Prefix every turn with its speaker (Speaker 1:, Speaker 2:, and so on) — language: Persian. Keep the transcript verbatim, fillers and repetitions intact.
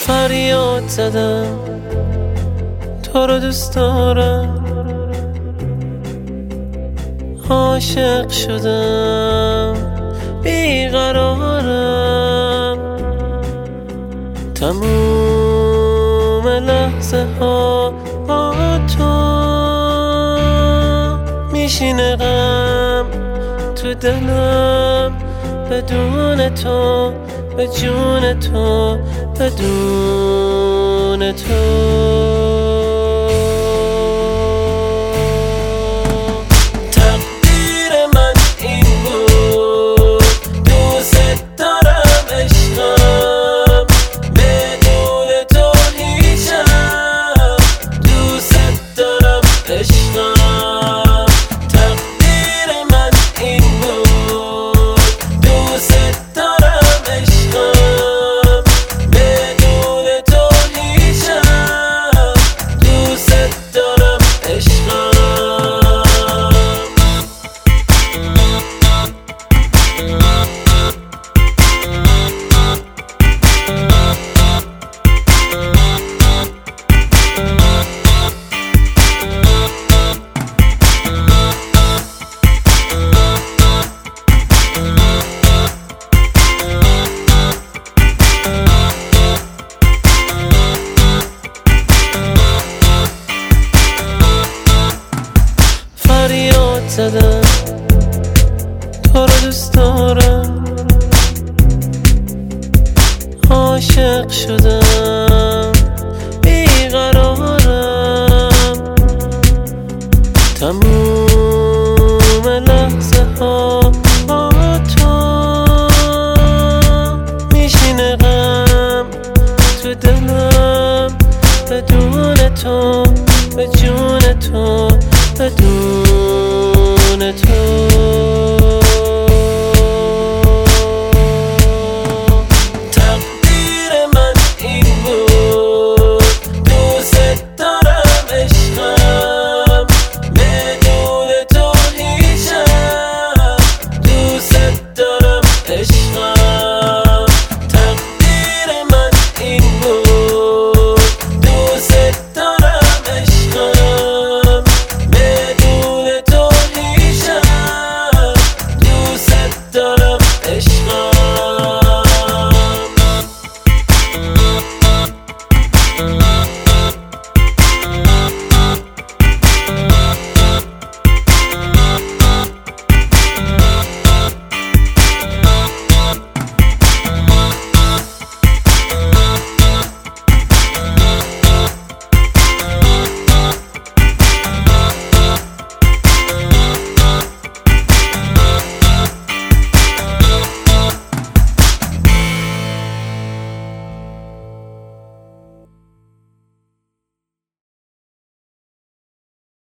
Speaker 1: فریاد زدم تو رو دوست دارم، عاشق شدم بیقرارم، تموم لحظه ها با تو میشینه غم تو دلم، بدون تو به جون تو بدون تو. فریاد زدم تو رو دوست دارم، عاشق شدم بیقرارم، تموم لحظه ها با تو میشینه غم تو دلم، بدون تو به جون تو بدون تو. تقدیر من این بود، دوست دارم عشقم، بدون تو هیچم، دوست دارم عشقم.